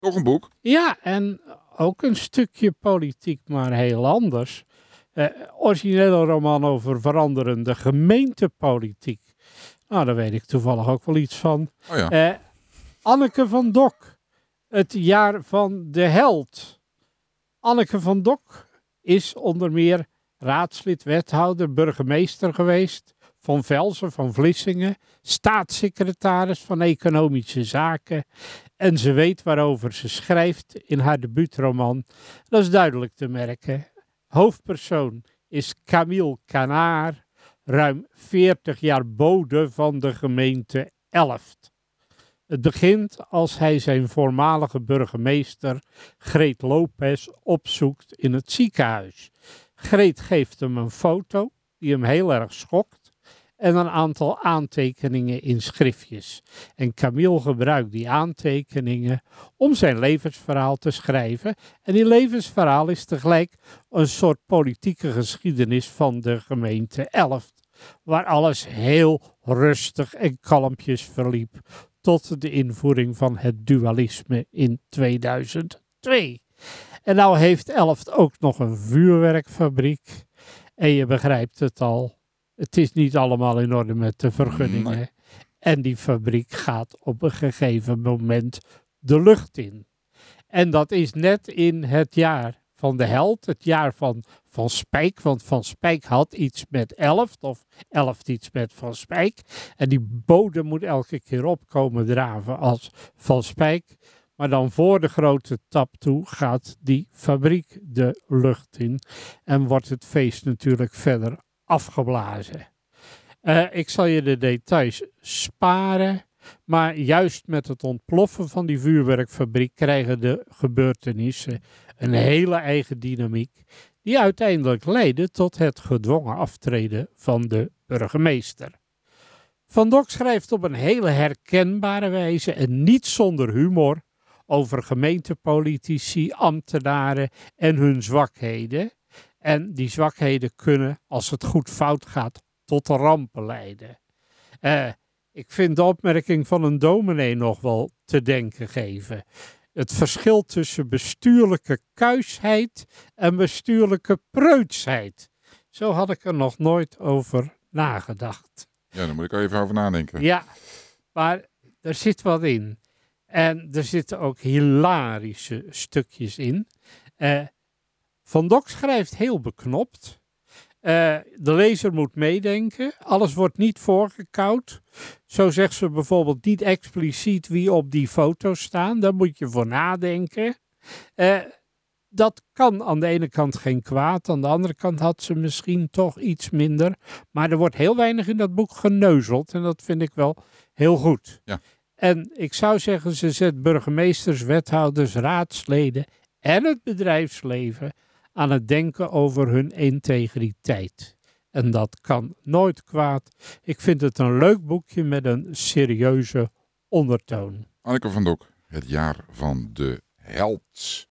Toch een boek? Ja, en ook een stukje politiek, maar heel anders. Originele roman over veranderende gemeentepolitiek. Nou, daar weet ik toevallig ook wel iets van. Oh ja. Anneke van Dok, het jaar van de held. Anneke van Dok is onder meer raadslid, wethouder, burgemeester geweest van Velzen, van Vlissingen, staatssecretaris van Economische Zaken. En ze weet waarover ze schrijft in haar debuutroman. Dat is duidelijk te merken. Hoofdpersoon is Camille Canaar, ruim 40 jaar bode van de gemeente Elft. Het begint als hij zijn voormalige burgemeester Greet Lopez opzoekt in het ziekenhuis. Greet geeft hem een foto die hem heel erg schokt en een aantal aantekeningen in schriftjes. En Camille gebruikt die aantekeningen om zijn levensverhaal te schrijven. En die levensverhaal is tegelijk een soort politieke geschiedenis van de gemeente Elft, waar alles heel rustig en kalmpjes verliep tot de invoering van het dualisme in 2002. En nou heeft Elft ook nog een vuurwerkfabriek. En je begrijpt het al, het is niet allemaal in orde met de vergunningen. Nee. En die fabriek gaat op een gegeven moment de lucht in. En dat is net in het jaar van de held, het jaar van Van Spijk. Want Van Spijk had iets met Elft, of Elft iets met Van Spijk. En die bode moet elke keer opkomen draven als Van Spijk. Maar dan voor de grote tap toe gaat die fabriek de lucht in. En wordt het feest natuurlijk verder afgeblazen. Ik zal je de details sparen. Maar juist met het ontploffen van die vuurwerkfabriek krijgen de gebeurtenissen een hele eigen dynamiek, die uiteindelijk leidde tot het gedwongen aftreden van de burgemeester. Van Dok schrijft op een hele herkenbare wijze en niet zonder humor over gemeentepolitici, ambtenaren en hun zwakheden. En die zwakheden kunnen, als het goed fout gaat, tot rampen leiden. Ik vind de opmerking van een dominee nog wel te denken geven. Het verschil tussen bestuurlijke kuisheid en bestuurlijke preutsheid. Zo had ik er nog nooit over nagedacht. Ja, daar moet ik even over nadenken. Ja, maar er zit wat in. En er zitten ook hilarische stukjes in. Van Dok schrijft heel beknopt. De lezer moet meedenken. Alles wordt niet voorgekoud. Zo zegt ze bijvoorbeeld niet expliciet wie op die foto's staan. Daar moet je voor nadenken. Dat kan aan de ene kant geen kwaad. Aan de andere kant had ze misschien toch iets minder. Maar er wordt heel weinig in dat boek geneuzeld. En dat vind ik wel heel goed. Ja. En ik zou zeggen, ze zet burgemeesters, wethouders, raadsleden en het bedrijfsleven aan het denken over hun integriteit. En dat kan nooit kwaad. Ik vind het een leuk boekje met een serieuze ondertoon. Anneke van Dok, het jaar van de held.